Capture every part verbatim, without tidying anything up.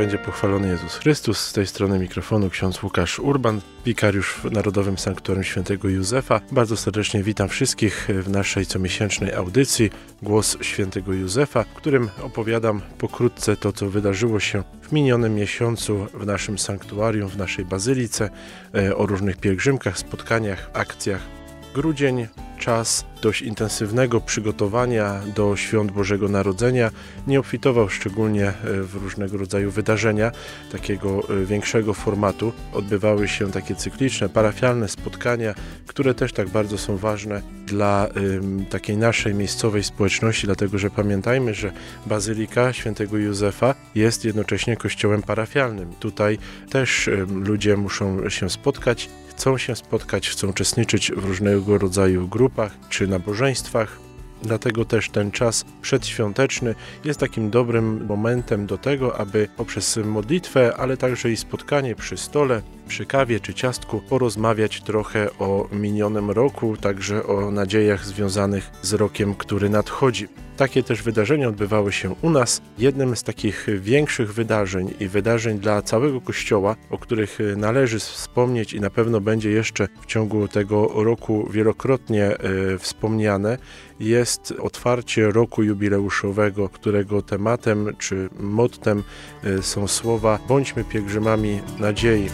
będzie pochwalony Jezus Chrystus. Z tej strony mikrofonu ksiądz Łukasz Urban, wikariusz w Narodowym Sanktuarium Świętego Józefa. Bardzo serdecznie witam wszystkich w naszej comiesięcznej audycji Głos Świętego Józefa, w którym opowiadam pokrótce to, co wydarzyło się w minionym miesiącu w naszym sanktuarium, w naszej bazylice, o różnych pielgrzymkach, spotkaniach, akcjach. Grudzień, czas dość intensywnego przygotowania do świąt Bożego Narodzenia, nie obfitował szczególnie w różnego rodzaju wydarzenia takiego większego formatu. Odbywały się takie cykliczne, parafialne spotkania, które też tak bardzo są ważne dla ym, takiej naszej miejscowej społeczności, dlatego że pamiętajmy, że Bazylika Świętego Józefa jest jednocześnie kościołem parafialnym. Tutaj też ym, ludzie muszą się spotkać, chcą się spotkać, chcą uczestniczyć w różnego rodzaju grupach czy nabożeństwach. Dlatego też ten czas przedświąteczny jest takim dobrym momentem do tego, aby poprzez modlitwę, ale także i spotkanie przy stole, przy kawie czy ciastku porozmawiać trochę o minionym roku, także o nadziejach związanych z rokiem, który nadchodzi. Takie też wydarzenia odbywały się u nas. Jednym z takich większych wydarzeń i wydarzeń dla całego Kościoła, o których należy wspomnieć i na pewno będzie jeszcze w ciągu tego roku wielokrotnie e, wspomniane, jest otwarcie roku jubileuszowego, którego tematem czy mottem e, są słowa „Bądźmy pielgrzymami nadziei”.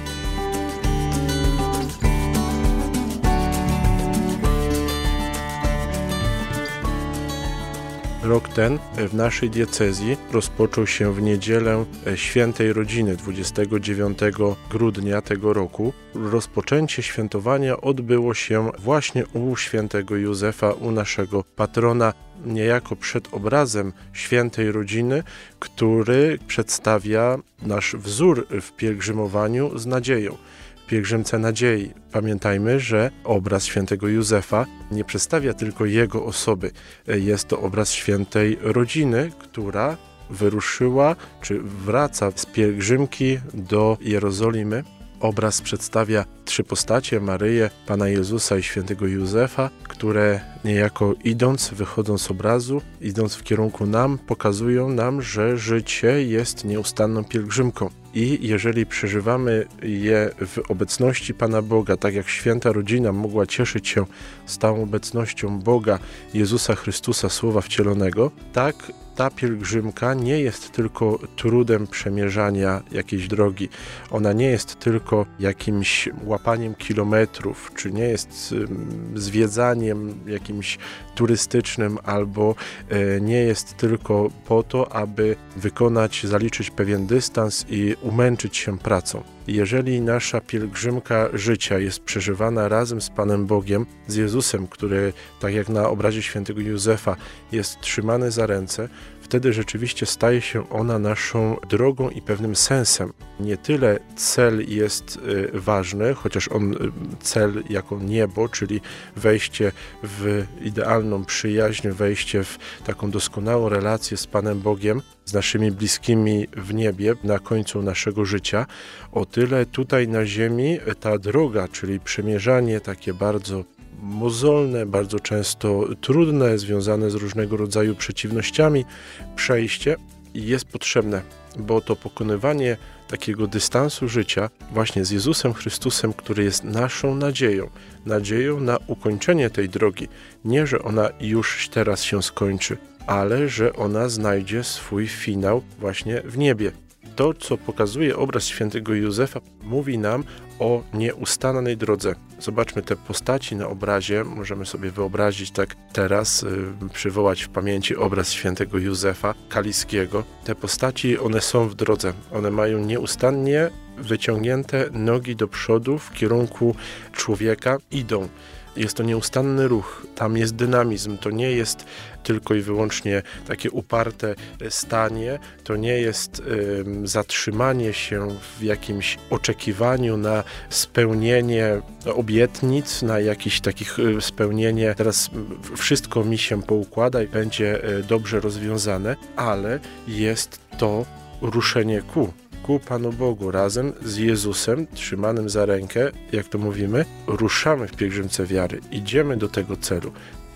Rok ten w naszej diecezji rozpoczął się w niedzielę Świętej Rodziny, dwudziestego dziewiątego grudnia tego roku. Rozpoczęcie świętowania odbyło się właśnie u Świętego Józefa, u naszego patrona, niejako przed obrazem Świętej Rodziny, który przedstawia nasz wzór w pielgrzymowaniu z nadzieją. Pielgrzymce nadziei. Pamiętajmy, że obraz Świętego Józefa nie przedstawia tylko jego osoby. Jest to obraz Świętej Rodziny, która wyruszyła czy wraca z pielgrzymki do Jerozolimy. Obraz przedstawia trzy postacie, Maryję, Pana Jezusa i Świętego Józefa, które niejako idąc, wychodząc z obrazu, idąc w kierunku nam, pokazują nam, że życie jest nieustanną pielgrzymką. I jeżeli przeżywamy je w obecności Pana Boga, tak jak Święta Rodzina mogła cieszyć się stałą obecnością Boga, Jezusa Chrystusa, Słowa Wcielonego, tak ta pielgrzymka nie jest tylko trudem przemierzania jakiejś drogi. Ona nie jest tylko jakimś łapaniem kilometrów, czy nie jest zwiedzaniem jakimś turystycznym, albo nie jest tylko po to, aby wykonać, zaliczyć pewien dystans i umęczyć się pracą. Jeżeli nasza pielgrzymka życia jest przeżywana razem z Panem Bogiem, z Jezusem, który, tak jak na obrazie Świętego Józefa, jest trzymany za ręce, wtedy rzeczywiście staje się ona naszą drogą i pewnym sensem. Nie tyle cel jest y, ważny, chociaż on, y, cel jako niebo, czyli wejście w idealną przyjaźń, wejście w taką doskonałą relację z Panem Bogiem, z naszymi bliskimi w niebie, na końcu naszego życia. O tyle tutaj na ziemi ta droga, czyli przemierzanie takie bardzo mozolne, bardzo często trudne, związane z różnego rodzaju przeciwnościami, przejście jest potrzebne, bo to pokonywanie takiego dystansu życia właśnie z Jezusem Chrystusem, który jest naszą nadzieją, nadzieją na ukończenie tej drogi. Nie, że ona już teraz się skończy, ale że ona znajdzie swój finał właśnie w niebie. To, co pokazuje obraz Świętego Józefa, mówi nam o nieustannej drodze. Zobaczmy te postaci na obrazie, możemy sobie wyobrazić tak teraz, yy, przywołać w pamięci obraz Świętego Józefa Kaliskiego. Te postaci, one są w drodze, one mają nieustannie wyciągnięte nogi do przodu w kierunku człowieka, idą. Jest to nieustanny ruch, tam jest dynamizm, to nie jest tylko i wyłącznie takie uparte stanie, to nie jest y, zatrzymanie się w jakimś oczekiwaniu na spełnienie obietnic, na jakieś takich y, spełnienie, teraz wszystko mi się poukłada i będzie y, dobrze rozwiązane, ale jest to ruszenie ku. ku Panu Bogu, razem z Jezusem, trzymanym za rękę, jak to mówimy, ruszamy w pielgrzymce wiary, idziemy do tego celu.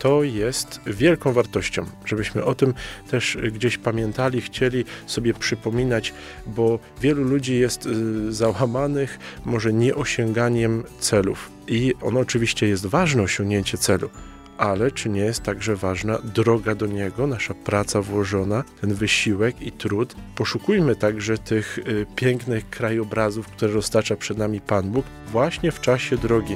to jest wielką wartością, żebyśmy o tym też gdzieś pamiętali, chcieli sobie przypominać, bo wielu ludzi jest załamanych może nieosiąganiem celów. I ono oczywiście jest ważne, osiągnięcie celu, ale czy nie jest także ważna droga do niego, nasza praca włożona, ten wysiłek i trud? Poszukujmy także tych y, pięknych krajobrazów, które roztacza przed nami Pan Bóg właśnie w czasie drogi.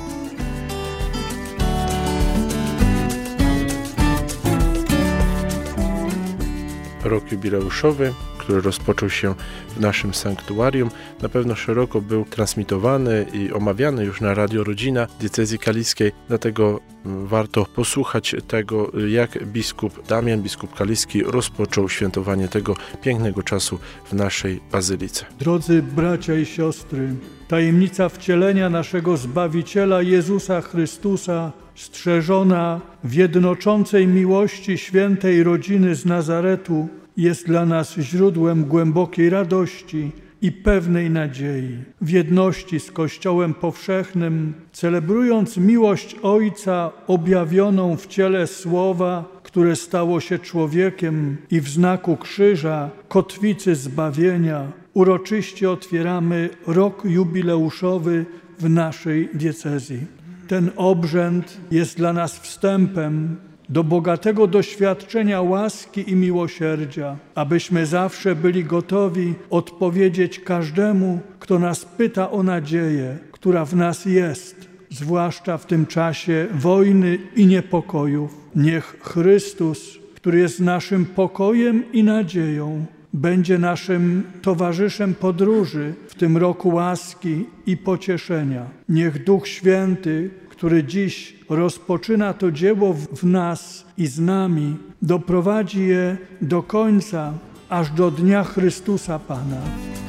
Rok jubileuszowy, który rozpoczął się w naszym sanktuarium, na pewno szeroko był transmitowany i omawiany już na Radio Rodzina Diecezji Kaliskiej, dlatego warto posłuchać tego, jak biskup Damian, biskup kaliski, rozpoczął świętowanie tego pięknego czasu w naszej bazylice. Drodzy bracia i siostry, tajemnica wcielenia naszego Zbawiciela Jezusa Chrystusa, strzeżona w jednoczącej miłości świętej rodziny z Nazaretu, jest dla nas źródłem głębokiej radości i pewnej nadziei. W jedności z Kościołem powszechnym, celebrując miłość Ojca objawioną w ciele Słowa, które stało się człowiekiem, i w znaku krzyża, kotwicy zbawienia, uroczyście otwieramy rok jubileuszowy w naszej diecezji. Ten obrzęd jest dla nas wstępem do bogatego doświadczenia łaski i miłosierdzia, abyśmy zawsze byli gotowi odpowiedzieć każdemu, kto nas pyta o nadzieję, która w nas jest, zwłaszcza w tym czasie wojny i niepokojów. Niech Chrystus, który jest naszym pokojem i nadzieją, będzie naszym towarzyszem podróży w tym roku łaski i pocieszenia. Niech Duch Święty, który dziś rozpoczyna to dzieło w nas i z nami, doprowadzi je do końca, aż do dnia Chrystusa Pana.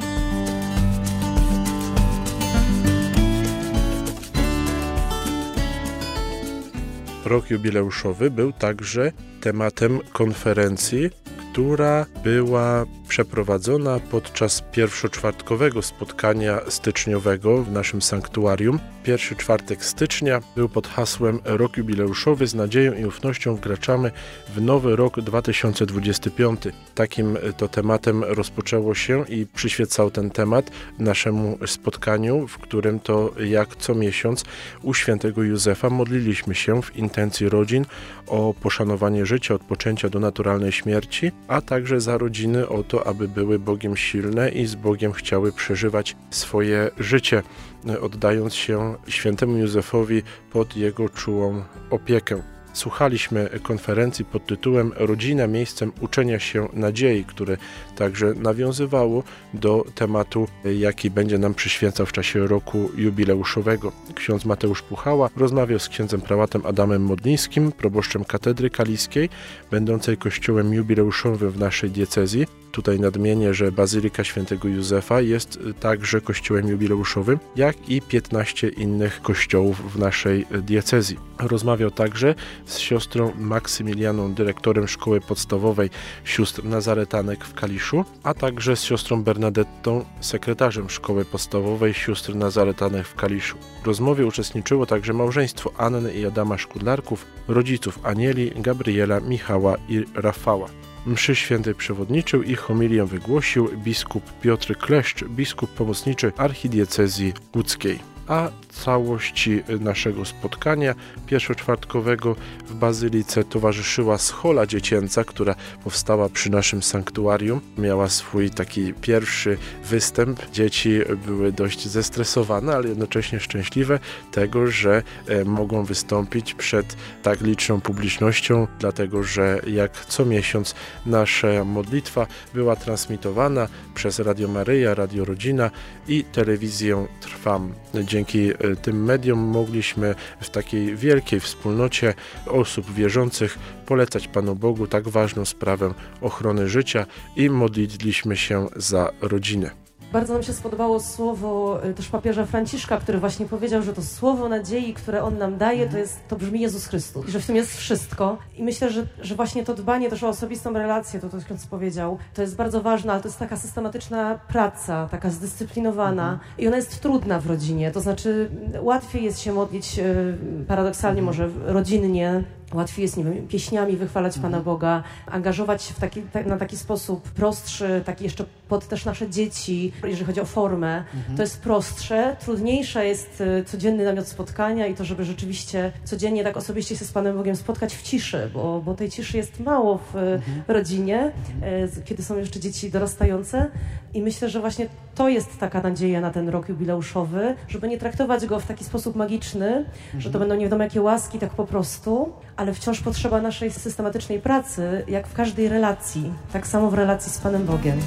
Rok jubileuszowy był także tematem konferencji, która była przeprowadzona podczas pierwszoczwartkowego spotkania styczniowego w naszym sanktuarium. Pierwszy czwartek stycznia był pod hasłem Rok jubileuszowy z nadzieją i ufnością wkraczamy w nowy rok dwa tysiące dwudziesty piąty. Takim to tematem rozpoczęło się i przyświecał ten temat naszemu spotkaniu, w którym to jak co miesiąc u świętego Józefa modliliśmy się w intencji rodzin o poszanowanie życia, od poczęcia do naturalnej śmierci, a także za rodziny o to, aby były Bogiem silne i z Bogiem chciały przeżywać swoje życie, oddając się świętemu Józefowi pod jego czułą opiekę. Słuchaliśmy konferencji pod tytułem Rodzina miejscem uczenia się nadziei, które także nawiązywało do tematu, jaki będzie nam przyświecał w czasie roku jubileuszowego. Ksiądz Mateusz Puchała rozmawiał z księdzem prałatem Adamem Modlińskim, proboszczem katedry kaliskiej, będącej kościołem jubileuszowym w naszej diecezji. Tutaj nadmienię, że Bazylika Świętego Józefa jest także kościołem jubileuszowym, jak i piętnaście innych kościołów w naszej diecezji. Rozmawiał także z siostrą Maksymilianą, dyrektorem szkoły podstawowej sióstr nazaretanek w Kaliszu, a także z siostrą Bernadettą, sekretarzem szkoły podstawowej sióstr nazaretanek w Kaliszu. W rozmowie uczestniczyło także małżeństwo Anny i Adama Szkudlarków, rodziców Anieli, Gabriela, Michała i Rafała. Mszy świętej przewodniczył i homilię wygłosił biskup Piotr Kleszcz, biskup pomocniczy archidiecezji łódzkiej. A całości naszego spotkania pierwszoczwartkowego w Bazylice towarzyszyła schola dziecięca, która powstała przy naszym sanktuarium. Miała swój taki pierwszy występ. Dzieci były dość zestresowane, ale jednocześnie szczęśliwe tego, że mogą wystąpić przed tak liczną publicznością, dlatego że jak co miesiąc nasza modlitwa była transmitowana przez Radio Maryja, Radio Rodzina i telewizję Trwam. Dzięki tym mediom mogliśmy w takiej wielkiej wspólnocie osób wierzących polecać Panu Bogu tak ważną sprawę ochrony życia i modliliśmy się za rodzinę. Bardzo nam się spodobało słowo też papieża Franciszka, który właśnie powiedział, że to słowo nadziei, które on nam daje, to jest, to brzmi Jezus Chrystus i że w tym jest wszystko. I myślę, że, że właśnie to dbanie też o osobistą relację, to to ksiądz powiedział, to jest bardzo ważne, ale to jest taka systematyczna praca, taka zdyscyplinowana mhm. i ona jest trudna w rodzinie, to znaczy łatwiej jest się modlić paradoksalnie może rodzinnie, łatwiej jest, nie wiem, pieśniami wychwalać mhm. Pana Boga, angażować się w taki, tak, na taki sposób prostszy, taki jeszcze pod też nasze dzieci, jeżeli chodzi o formę. Mhm. To jest prostsze, trudniejsze jest codzienny namiot spotkania i to, żeby rzeczywiście codziennie tak osobiście się z Panem Bogiem spotkać w ciszy, bo, bo tej ciszy jest mało w mhm. rodzinie, mhm. kiedy są jeszcze dzieci dorastające i myślę, że właśnie to jest taka nadzieja na ten rok jubileuszowy, żeby nie traktować go w taki sposób magiczny, mhm. że to będą nie wiadomo jakie łaski, tak po prostu, ale wciąż potrzeba naszej systematycznej pracy, jak w każdej relacji, tak samo w relacji z Panem Bogiem.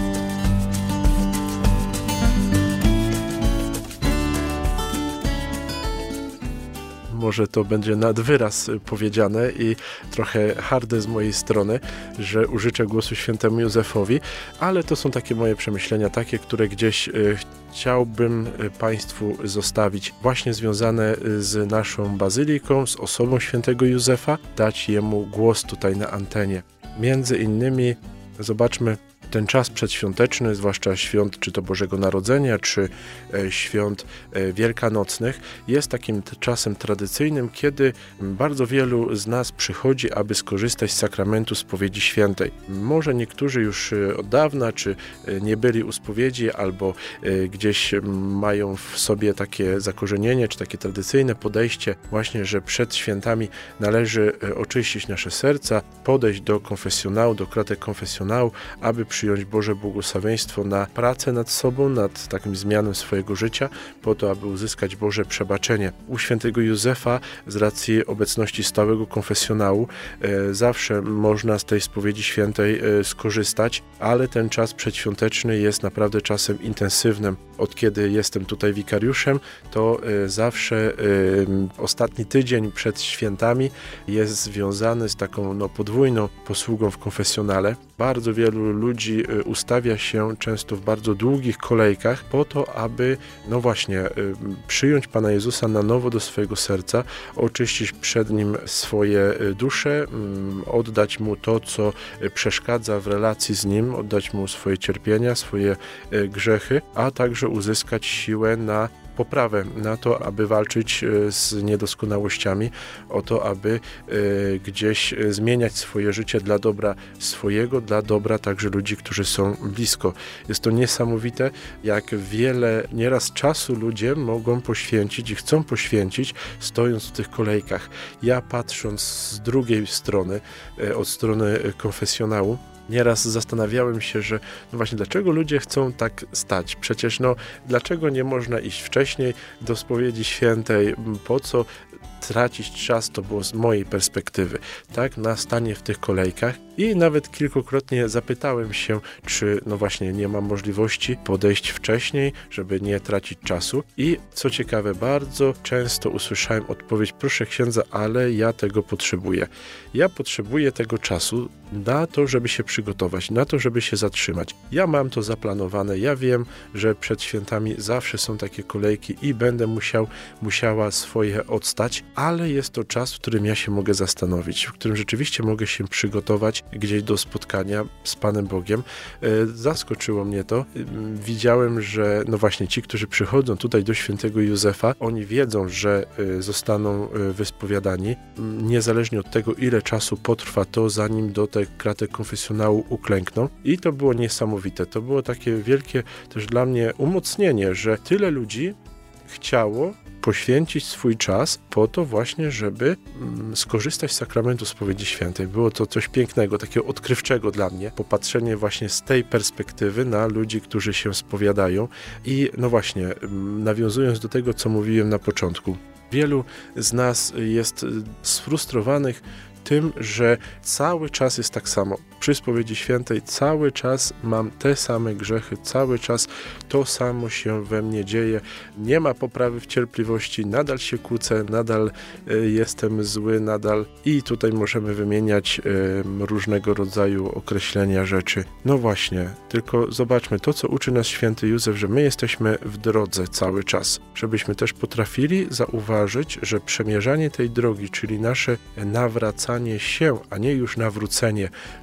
Może to będzie nad wyraz powiedziane i trochę harde z mojej strony, że użyczę głosu świętemu Józefowi, ale to są takie moje przemyślenia, takie, które gdzieś chciałbym Państwu zostawić, właśnie związane z naszą bazyliką, z osobą świętego Józefa, dać jemu głos tutaj na antenie. Między innymi zobaczmy ten czas przedświąteczny, zwłaszcza świąt czy to Bożego Narodzenia, czy e, świąt e, wielkanocnych, jest takim t- czasem tradycyjnym, kiedy bardzo wielu z nas przychodzi, aby skorzystać z sakramentu spowiedzi świętej. Może niektórzy już e, od dawna, czy e, nie byli u spowiedzi, albo e, gdzieś m, mają w sobie takie zakorzenienie, czy takie tradycyjne podejście właśnie, że przed świętami należy e, oczyścić nasze serca, podejść do konfesjonału, do kratek konfesjonału, aby przyjąć Boże błogosławieństwo na pracę nad sobą, nad takim zmianą swojego życia, po to, aby uzyskać Boże przebaczenie. U świętego Józefa, z racji obecności stałego konfesjonału, e, zawsze można z tej spowiedzi świętej e, skorzystać, ale ten czas przedświąteczny jest naprawdę czasem intensywnym. Od kiedy jestem tutaj wikariuszem, to e, zawsze e, ostatni tydzień przed świętami jest związany z taką no, podwójną posługą w konfesjonale. Bardzo wielu ludzi ustawia się często w bardzo długich kolejkach po to, aby no właśnie przyjąć Pana Jezusa na nowo do swojego serca, oczyścić przed Nim swoje dusze, oddać Mu to, co przeszkadza w relacji z Nim, oddać Mu swoje cierpienia, swoje grzechy, a także uzyskać siłę na poprawę, na to, aby walczyć z niedoskonałościami, o to, aby y, gdzieś zmieniać swoje życie dla dobra swojego, dla dobra także ludzi, którzy są blisko. Jest to niesamowite, jak wiele nieraz czasu ludzie mogą poświęcić i chcą poświęcić, stojąc w tych kolejkach. Ja patrząc z drugiej strony, y, od strony konfesjonału, nieraz zastanawiałem się, że no właśnie dlaczego ludzie chcą tak stać? Przecież no dlaczego nie można iść wcześniej do spowiedzi świętej? Po co tracić czas? To było z mojej perspektywy, tak? Na stanie w tych kolejkach i nawet kilkukrotnie zapytałem się, czy no właśnie nie mam możliwości podejść wcześniej, żeby nie tracić czasu i co ciekawe, bardzo często usłyszałem odpowiedź: proszę księdza, ale ja tego potrzebuję. Ja potrzebuję tego czasu na to, żeby się przygotować, na to, żeby się zatrzymać. Ja mam to zaplanowane, ja wiem, że przed świętami zawsze są takie kolejki i będę musiał, musiała swoje odstać, ale jest to czas, w którym ja się mogę zastanowić, w którym rzeczywiście mogę się przygotować gdzieś do spotkania z Panem Bogiem. Zaskoczyło mnie to. Widziałem, że no właśnie ci, którzy przychodzą tutaj do świętego Józefa, oni wiedzą, że zostaną wyspowiadani, niezależnie od tego, ile czasu potrwa to, zanim do tej kratek konfesjonału uklękną. I to było niesamowite. To było takie wielkie też dla mnie umocnienie, że tyle ludzi chciało poświęcić swój czas po to właśnie, żeby mm, skorzystać z sakramentu spowiedzi świętej. Było to coś pięknego, takiego odkrywczego dla mnie, popatrzenie właśnie z tej perspektywy na ludzi, którzy się spowiadają i no właśnie, mm, nawiązując do tego, co mówiłem na początku, wielu z nas jest sfrustrowanych tym, że cały czas jest tak samo. Przy spowiedzi świętej cały czas mam te same grzechy, cały czas to samo się we mnie dzieje. Nie ma poprawy w cierpliwości, nadal się kłócę, nadal y, jestem zły, nadal i tutaj możemy wymieniać y, różnego rodzaju określenia rzeczy. No właśnie, tylko zobaczmy to, co uczy nas święty Józef, że my jesteśmy w drodze cały czas. Żebyśmy też potrafili zauważyć, że przemierzanie tej drogi, czyli nasze nawracanie się, a nie już nawrócenie,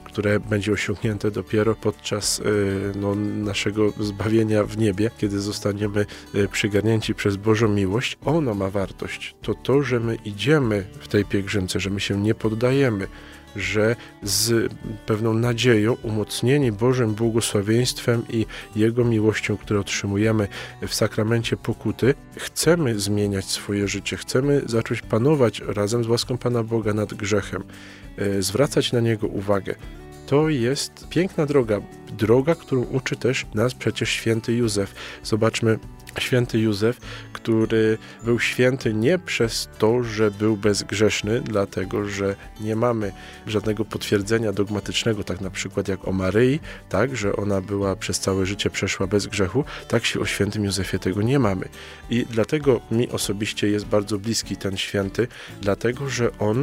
które będzie osiągnięte dopiero podczas no, naszego zbawienia w niebie, kiedy zostaniemy przygarnięci przez Bożą miłość, ono ma wartość. To to, że my idziemy w tej pielgrzymce, że my się nie poddajemy, że z pewną nadzieją, umocnieni Bożym błogosławieństwem i Jego miłością, które otrzymujemy w sakramencie pokuty, chcemy zmieniać swoje życie, chcemy zacząć panować razem z łaską Pana Boga nad grzechem, zwracać na Niego uwagę. To jest piękna droga, droga, którą uczy też nas przecież święty Józef. Zobaczmy, święty Józef, który był święty nie przez to, że był bezgrzeszny, dlatego że nie mamy żadnego potwierdzenia dogmatycznego, tak na przykład jak o Maryi, tak, że ona była przez całe życie przeszła bez grzechu, tak się o świętym Józefie tego nie mamy. I dlatego mi osobiście jest bardzo bliski ten święty, dlatego że on,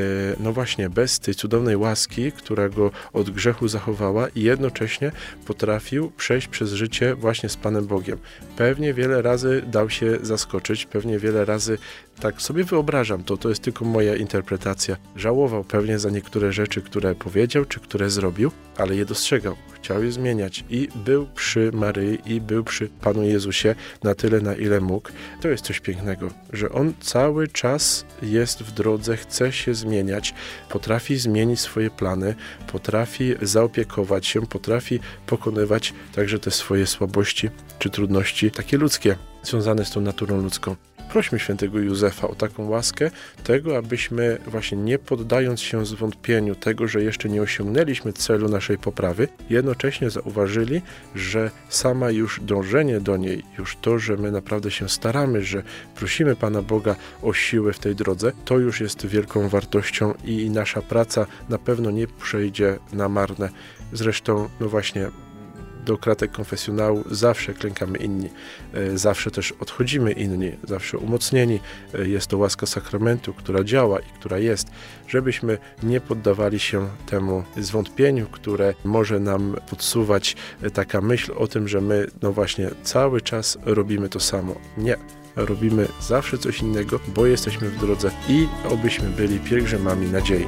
no właśnie, bez tej cudownej łaski, która go od grzechu zachowała i jednocześnie potrafił przejść przez życie właśnie z Panem Bogiem. Pewnie wiele razy dał się zaskoczyć, pewnie wiele razy, tak sobie wyobrażam, to, to jest tylko moja interpretacja, żałował pewnie za niektóre rzeczy, które powiedział, czy które zrobił, ale je dostrzegał, chciał je zmieniać i był przy Maryi i był przy Panu Jezusie na tyle, na ile mógł. To jest coś pięknego, że on cały czas jest w drodze, chce się zmieniać, potrafi zmienić swoje plany, potrafi zaopiekować się, potrafi pokonywać także te swoje słabości czy trudności, takie ludzkie, związane z tą naturą ludzką. Prośmy świętego Józefa o taką łaskę, tego, abyśmy właśnie nie poddając się zwątpieniu tego, że jeszcze nie osiągnęliśmy celu naszej poprawy, jednocześnie zauważyli, że sama już dążenie do niej, już to, że my naprawdę się staramy, że prosimy Pana Boga o siłę w tej drodze, to już jest wielką wartością i nasza praca na pewno nie przejdzie na marne. Zresztą, no właśnie, do kratek konfesjonału zawsze klękamy inni, zawsze też odchodzimy inni, zawsze umocnieni. Jest to łaska sakramentu, która działa i która jest, żebyśmy nie poddawali się temu zwątpieniu, które może nam podsuwać taka myśl o tym, że my no właśnie cały czas robimy to samo. Nie. Robimy zawsze coś innego, bo jesteśmy w drodze i obyśmy byli pielgrzymami nadziei.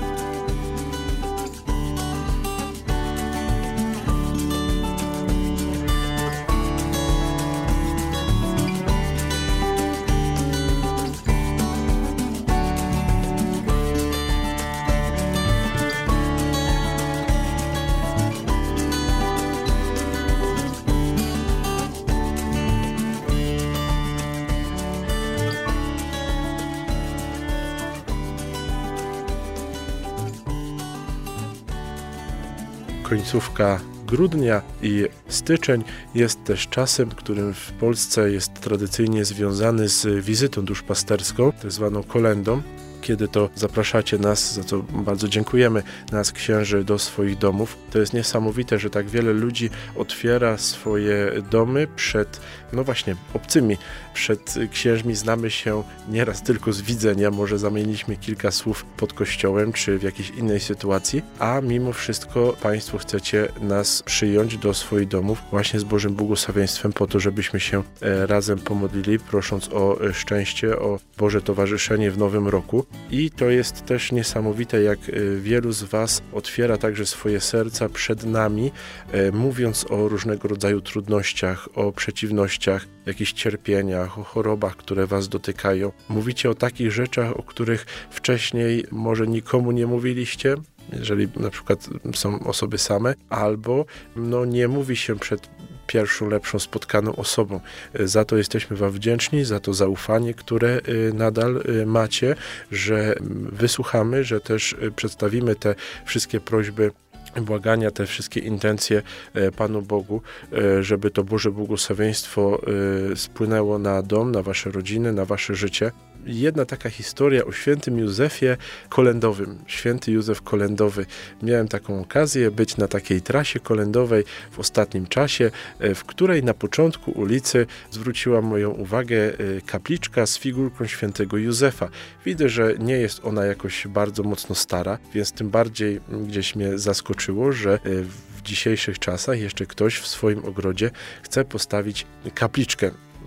Końcówka grudnia i styczeń jest też czasem, którym w Polsce jest tradycyjnie związany z wizytą duszpasterską, tak zwaną kolędą, kiedy to zapraszacie nas, za co bardzo dziękujemy, nas księży do swoich domów. To jest niesamowite, że tak wiele ludzi otwiera swoje domy przed, no właśnie, obcymi. Przed księżmi znamy się nieraz tylko z widzenia, może zamieniliśmy kilka słów pod kościołem, czy w jakiejś innej sytuacji, a mimo wszystko Państwo chcecie nas przyjąć do swoich domów właśnie z Bożym błogosławieństwem po to, żebyśmy się razem pomodlili, prosząc o szczęście, o Boże towarzyszenie w nowym roku. I to jest też niesamowite, jak wielu z Was otwiera także swoje serca przed nami, mówiąc o różnego rodzaju trudnościach, o przeciwnościach, jakichś cierpieniach, o chorobach, które Was dotykają. Mówicie o takich rzeczach, o których wcześniej może nikomu nie mówiliście, jeżeli na przykład są osoby same, albo no, nie mówi się przed pierwszą, lepszą spotkaną osobą. Za to jesteśmy Wam wdzięczni, za to zaufanie, które nadal macie, że wysłuchamy, że też przedstawimy te wszystkie prośby, błagania, te wszystkie intencje Panu Bogu, żeby to Boże błogosławieństwo spłynęło na dom, na Wasze rodziny, na Wasze życie. Jedna taka historia o świętym Józefie kolędowym. Święty Józef kolędowy. Miałem taką okazję być na takiej trasie kolędowej w ostatnim czasie, w której na początku ulicy zwróciła moją uwagę kapliczka z figurką świętego Józefa. Widzę, że nie jest ona jakoś bardzo mocno stara, więc tym bardziej gdzieś mnie zaskoczyło, że w dzisiejszych czasach jeszcze ktoś w swoim ogrodzie chce postawić kapliczkę.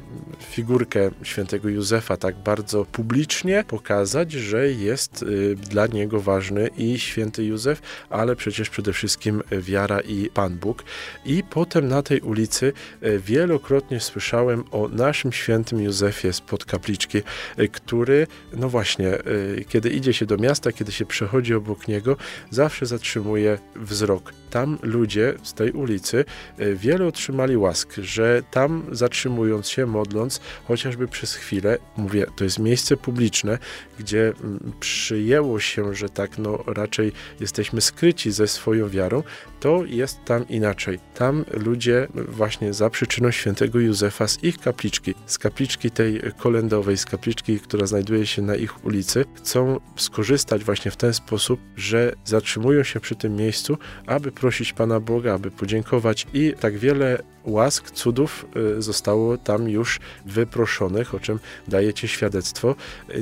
figurkę świętego Józefa tak bardzo publicznie, pokazać, że jest dla niego ważny i święty Józef, ale przecież przede wszystkim wiara i Pan Bóg. I potem na tej ulicy wielokrotnie słyszałem o naszym świętym Józefie spod kapliczki, który, no właśnie, kiedy idzie się do miasta, kiedy się przechodzi obok niego, zawsze zatrzymuje wzrok. Tam ludzie z tej ulicy wiele otrzymali łask, że tam zatrzymując się, modląc, chociażby przez chwilę, mówię, to jest miejsce publiczne, gdzie przyjęło się, że tak no raczej jesteśmy skryci ze swoją wiarą, to jest tam inaczej. Tam ludzie właśnie za przyczyną świętego Józefa z ich kapliczki, z kapliczki tej kolędowej, z kapliczki, która znajduje się na ich ulicy, chcą skorzystać właśnie w ten sposób, że zatrzymują się przy tym miejscu, aby prosić Pana Boga, aby podziękować i tak wiele łask, cudów zostało tam już wyproszonych, o czym dajecie świadectwo.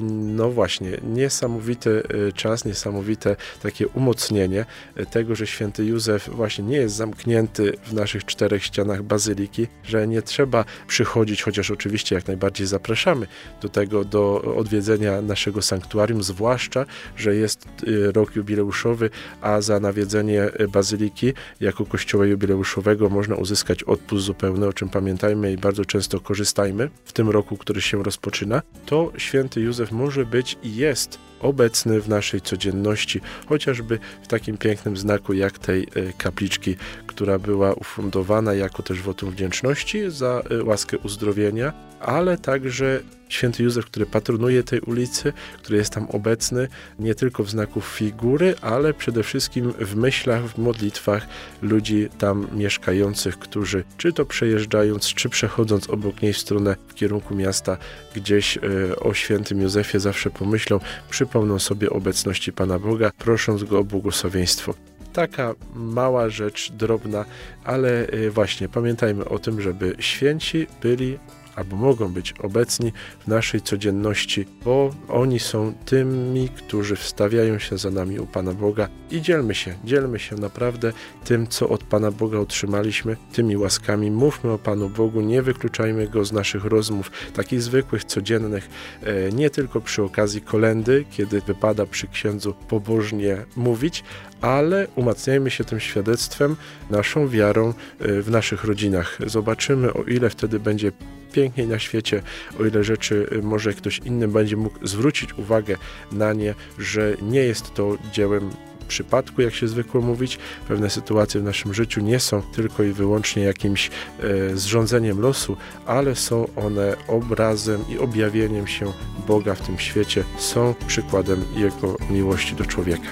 No właśnie, niesamowity czas, niesamowite takie umocnienie tego, że święty Józef właśnie nie jest zamknięty w naszych czterech ścianach bazyliki, że nie trzeba przychodzić, chociaż oczywiście jak najbardziej zapraszamy do tego, do odwiedzenia naszego sanktuarium, zwłaszcza, że jest rok jubileuszowy, a za nawiedzenie bazyliki jako kościoła jubileuszowego można uzyskać odpust zupełny, o czym pamiętajmy i bardzo często korzystajmy w tym roku, który się rozpoczyna, to święty Józef może być i jest obecny w naszej codzienności, chociażby w takim pięknym znaku jak tej kapliczki, która była ufundowana jako też wotum wdzięczności za łaskę uzdrowienia, ale także święty Józef, który patronuje tej ulicy, który jest tam obecny nie tylko w znaku figury, ale przede wszystkim w myślach, w modlitwach ludzi tam mieszkających, którzy czy to przejeżdżając, czy przechodząc obok niej w stronę w kierunku miasta, gdzieś y, o świętym Józefie zawsze pomyślą, przypomną sobie obecności Pana Boga, prosząc Go o błogosławieństwo. Taka mała rzecz, drobna, ale właśnie pamiętajmy o tym, żeby święci byli albo mogą być obecni w naszej codzienności, bo oni są tymi, którzy wstawiają się za nami u Pana Boga i dzielmy się, dzielmy się naprawdę tym, co od Pana Boga otrzymaliśmy, tymi łaskami. Mówmy o Panu Bogu, nie wykluczajmy Go z naszych rozmów, takich zwykłych, codziennych, nie tylko przy okazji kolędy, kiedy wypada przy księdzu pobożnie mówić, ale umacniajmy się tym świadectwem, naszą wiarą w naszych rodzinach. Zobaczymy, o ile wtedy będzie piękniej na świecie, o ile rzeczy może ktoś inny będzie mógł zwrócić uwagę na nie, że nie jest to dziełem przypadku, jak się zwykło mówić. Pewne sytuacje w naszym życiu nie są tylko i wyłącznie jakimś e, zrządzeniem losu, ale są one obrazem i objawieniem się Boga w tym świecie, są przykładem Jego miłości do człowieka.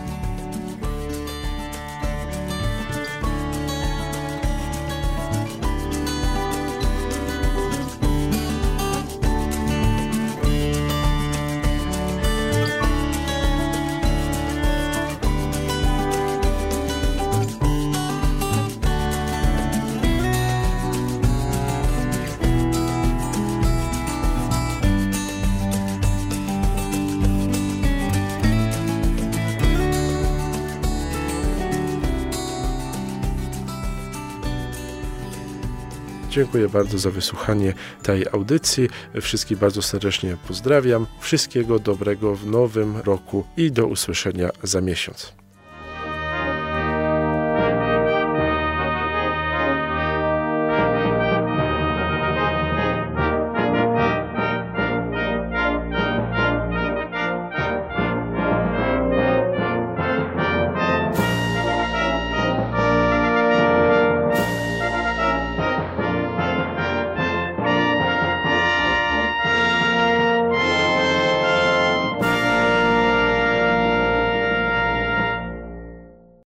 Dziękuję bardzo za wysłuchanie tej audycji. Wszystkich bardzo serdecznie pozdrawiam. Wszystkiego dobrego w nowym roku i do usłyszenia za miesiąc.